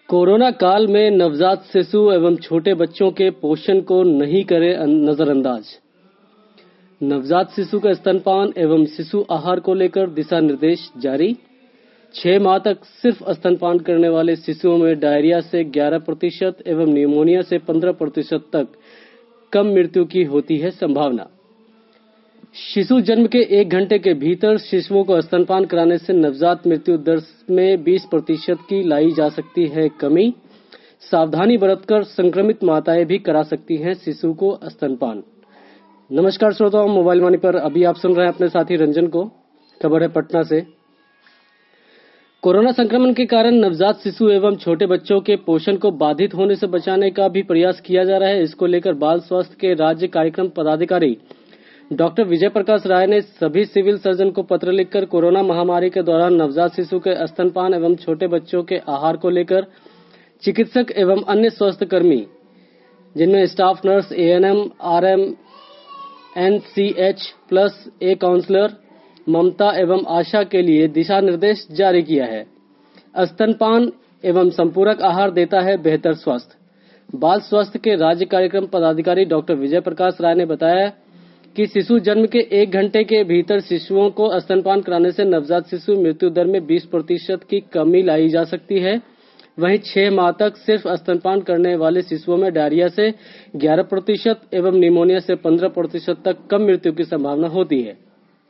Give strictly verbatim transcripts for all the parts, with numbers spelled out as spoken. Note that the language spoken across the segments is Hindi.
कोरोना काल में नवजात शिशु एवं छोटे बच्चों के पोषण को नहीं करें नजरअंदाज। नवजात शिशु का स्तनपान एवं शिशु आहार को लेकर दिशा निर्देश जारी। छह माह तक सिर्फ स्तनपान करने वाले शिशुओं में डायरिया से ग्यारह प्रतिशत एवं निमोनिया से पंद्रह प्रतिशत तक कम मृत्यु की होती है संभावना। शिशु जन्म के एक घंटे के भीतर शिशुओं को स्तनपान कराने से नवजात मृत्यु दर में बीस प्रतिशत की लाई जा सकती है कमी। सावधानी बरतकर संक्रमित माताएं भी करा सकती हैं शिशु को स्तनपान। नमस्कार श्रोताओं, मोबाइल वाणी पर अभी आप सुन रहे हैं अपने साथी रंजन को। खबर है पटना से। कोरोना संक्रमण के कारण नवजात शिशु एवं छोटे बच्चों के पोषण को बाधित होने से बचाने का भी प्रयास किया जा रहा है। इसको लेकर बाल स्वास्थ्य के राज्य कार्यक्रम पदाधिकारी डॉक्टर विजय प्रकाश राय ने सभी सिविल सर्जन को पत्र लिखकर कोरोना महामारी के दौरान नवजात शिशु के स्तनपान एवं छोटे बच्चों के आहार को लेकर चिकित्सक एवं अन्य स्वास्थ्य कर्मी, जिनमें staff nurse, ANM, RM, NCH plus A counsellor, Mamta एवं आशा के लिए दिशा निर्देश जारी किया है। स्तनपान एवं संपूरक आहार देता है बेहतर स्वास्थ्य। बाल स्वास्थ्य के राज्य कार्यक्रम पदाधिकारी डॉक्टर विजय प्रकाश राय ने बताया कि शिशु जन्म के एक घंटे के भीतर शिशुओं को स्तनपान कराने से नवजात शिशु मृत्यु दर में बीस प्रतिशत की कमी लाई जा सकती है। वहीं छह माह तक सिर्फ स्तनपान करने वाले शिशुओं में डायरिया से ग्यारह प्रतिशत एवं निमोनिया से पंद्रह प्रतिशत तक कम मृत्यु की संभावना होती है।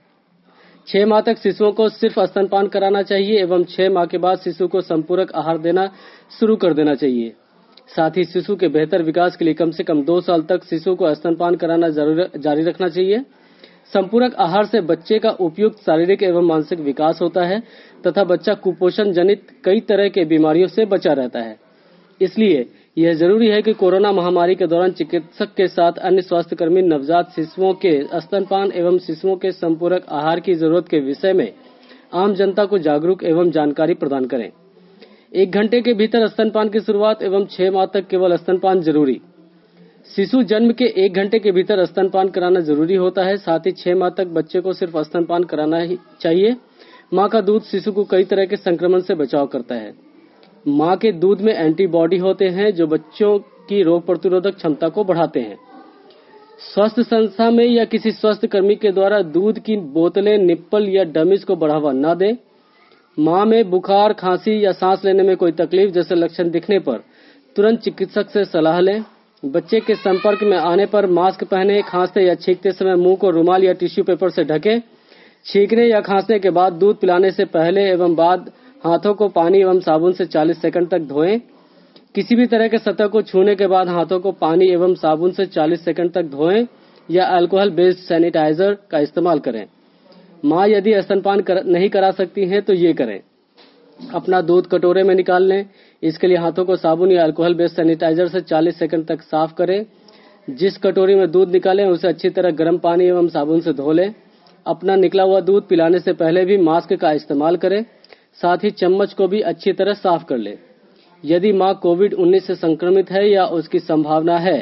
छह माह तक शिशुओं को सिर्फ स्तनपान कराना चाहिए एवं छह माह के बाद शिशु को संपूरक आहार देना शुरू कर देना चाहिए। साथ ही शिशु के बेहतर विकास के लिए कम से कम दो साल तक शिशु को स्तनपान कराना जारी रखना चाहिए। संपूरक आहार से बच्चे का उपयुक्त शारीरिक एवं मानसिक विकास होता है तथा बच्चा कुपोषण जनित कई तरह के बीमारियों से बचा रहता है। इसलिए यह जरूरी है कि कोरोना महामारी के दौरान चिकित्सक के साथ अन्य स्वास्थ्य कर्मी नवजात शिशुओं के स्तनपान एवं शिशुओं के संपूरक आहार की जरूरत के विषय में आम जनता को जागरूक एवं जानकारी प्रदान करें। एक घंटे के भीतर स्तनपान की शुरुआत एवं छह माह तक केवल स्तनपान जरूरी। शिशु जन्म के एक घंटे के भीतर स्तनपान कराना जरूरी होता है। साथ ही छह माह तक बच्चे को सिर्फ स्तनपान कराना ही चाहिए। मां का दूध शिशु को कई तरह के संक्रमण से बचाव करता है। मां के दूध में एंटीबॉडी होते हैं जो बच्चों की रोग प्रतिरोधक क्षमता को बढ़ाते हैं। स्वास्थ्य संस्था में या किसी स्वास्थ्य कर्मी के द्वारा दूध की बोतलें, निप्पल या डमीज को बढ़ावा न दें। मां में बुखार, खांसी या सांस लेने में कोई तकलीफ जैसे लक्षण दिखने पर तुरंत चिकित्सक से सलाह लें। बच्चे के संपर्क में आने पर मास्क पहने। खांसते या छींकते समय मुंह को रुमाल या टिश्यू पेपर से ढकें। छींकने या खांसने के बाद दूध पिलाने से पहले एवं बाद हाथों को पानी एवं साबुन से चालीस सेकंड तक धोएं। किसी भी तरह के सतह को छूने के बाद हाथों को पानी एवं साबुन से चालीस सेकंड तक धोएं या अल्कोहल बेस्ड सैनिटाइजर का इस्तेमाल करें। मां यदि स्तनपान कर, नहीं करा सकती हैं तो ये करें: अपना दूध कटोरे में निकाल लें। इसके लिए हाथों को साबुन या अल्कोहल बेस्ड सैनिटाइजर से चालीस सेकंड तक साफ करें। जिस कटोरी में दूध निकालें उसे अच्छी तरह गर्म पानी एवं साबुन से धो लें। अपना निकला हुआ दूध पिलाने से पहले भी मास्क का इस्तेमाल करें। साथ ही चम्मच को भी अच्छी तरह साफ कर लें। यदि मां कोविड उन्नीस से संक्रमित है या उसकी संभावना है,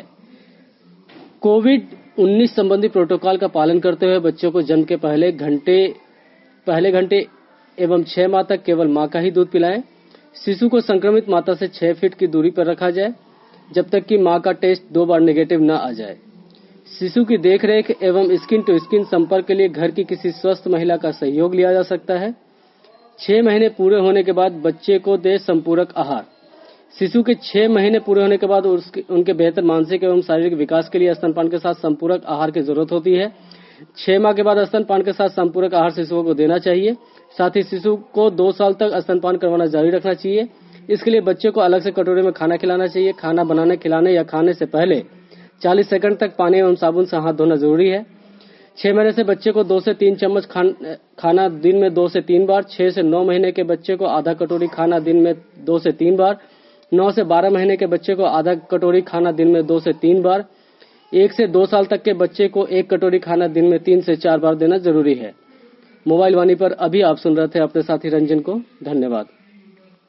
कोविड उन्नीस संबंधी प्रोटोकॉल का पालन करते हुए बच्चों को जन्म के पहले घंटे पहले घंटे एवं छह माह तक केवल मां का ही दूध पिलाएं। शिशु को संक्रमित माता से छह फीट की दूरी पर रखा जाए जब तक कि मां का टेस्ट दो बार नेगेटिव न आ जाए। शिशु की देखरेख एवं स्किन टू स्किन संपर्क के लिए घर की किसी स्वस्थ महिला का सहयोग लिया जा सकता है। छह महीने पूरे होने के बाद बच्चे को दे संपूरक आहार। शिशु के छह महीने पूरे होने के बाद उसके, उनके बेहतर मानसिक एवं शारीरिक विकास के लिए स्तनपान के साथ संपूरक आहार की जरूरत होती है। छह माह के बाद स्तनपान के साथ संपूरक आहार शिशुओं को देना चाहिए। साथ ही शिशु को दो साल तक स्तनपान करवाना जारी रखना चाहिए। इसके लिए बच्चे को अलग से कटोरे में खाना खिलाना चाहिए। खाना बनाने, खिलाने या खाने से पहले चालीस सेकंड तक पानी एवं साबुन से हाथ धोना जरूरी है। छह महीने से बच्चे को दो से तीन चम्मच खान, खाना दिन में दो से तीन बार। छह से नौ महीने के बच्चे को आधा कटोरी खाना दिन में दो से तीन बार। नौ से बारह महीने के बच्चे को आधा कटोरी खाना दिन में दो से तीन बार। एक से दो साल तक के बच्चे को एक कटोरी खाना दिन में तीन से चार बार देना जरूरी है। मोबाइल वाणी पर अभी आप सुन रहे थे अपने साथी रंजन को। धन्यवाद।